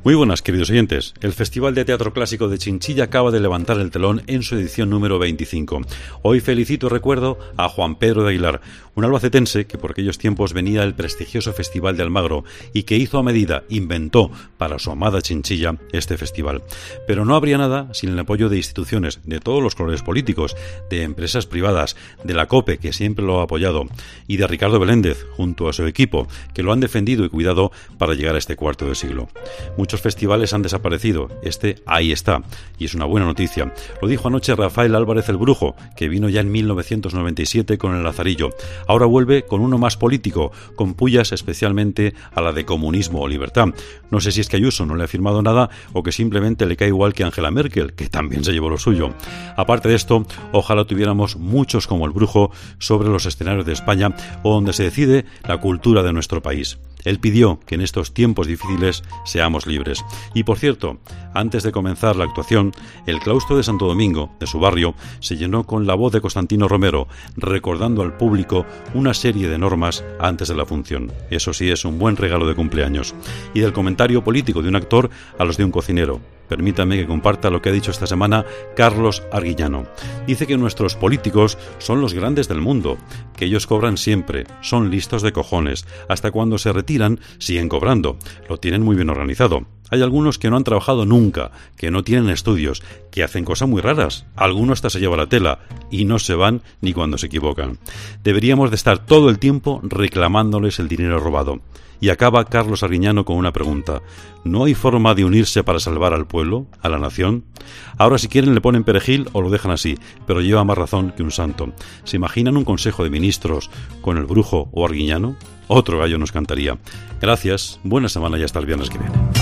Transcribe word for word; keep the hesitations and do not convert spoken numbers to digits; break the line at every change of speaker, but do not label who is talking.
Muy buenas, queridos oyentes. El Festival de Teatro Clásico de Chinchilla acaba de levantar el telón en su edición número veinticinco. Hoy felicito y recuerdo a Juan Pedro de Aguilar, un albacetense que por aquellos tiempos venía del prestigioso Festival de Almagro y que hizo a medida, inventó para su amada Chinchilla este festival. Pero no habría nada sin el apoyo de instituciones de todos los colores políticos, de empresas privadas, de la COPE, que siempre lo ha apoyado, y de Ricardo Beléndez, junto a su equipo, que lo han defendido y cuidado para llegar a este cuarto de siglo. Muchos festivales han desaparecido, este ahí está, y es una buena noticia. Lo dijo anoche Rafael Álvarez el Brujo, que vino ya en mil novecientos noventa y siete con el Lazarillo. Ahora vuelve con uno más político, con pullas especialmente a la de comunismo o libertad. No sé si es que Ayuso no le ha firmado nada o que simplemente le cae igual que Angela Merkel, que también se llevó lo suyo. Aparte de esto, ojalá tuviéramos muchos como el Brujo sobre los escenarios de España o donde se decide la cultura de nuestro país. Él pidió que en estos tiempos difíciles seamos libres. Y por cierto, antes de comenzar la actuación, el claustro de Santo Domingo, de su barrio, se llenó con la voz de Constantino Romero, recordando al público una serie de normas antes de la función. Eso sí es un buen regalo de cumpleaños. Y del comentario político de un actor a los de un cocinero. Permítame que comparta lo que ha dicho esta semana Carlos Arguillano. Dice que nuestros políticos son los grandes del mundo, que ellos cobran siempre, son listos de cojones, hasta cuando se retiran siguen cobrando, lo tienen muy bien organizado. Hay algunos que no han trabajado nunca, que no tienen estudios, que hacen cosas muy raras, algunos hasta se llevan la tela y no se van ni cuando se equivocan. Deberíamos de estar todo el tiempo reclamándoles el dinero robado. Y acaba Carlos Arguillano con una pregunta. ¿No hay forma de unirse para salvar al pueblo, a la nación? Ahora si quieren le ponen perejil o lo dejan así, pero lleva más razón que un santo. ¿Se imaginan un consejo de ministros con el Brujo o Arguillano? Otro gallo nos cantaría. Gracias, buena semana y hasta el viernes que viene.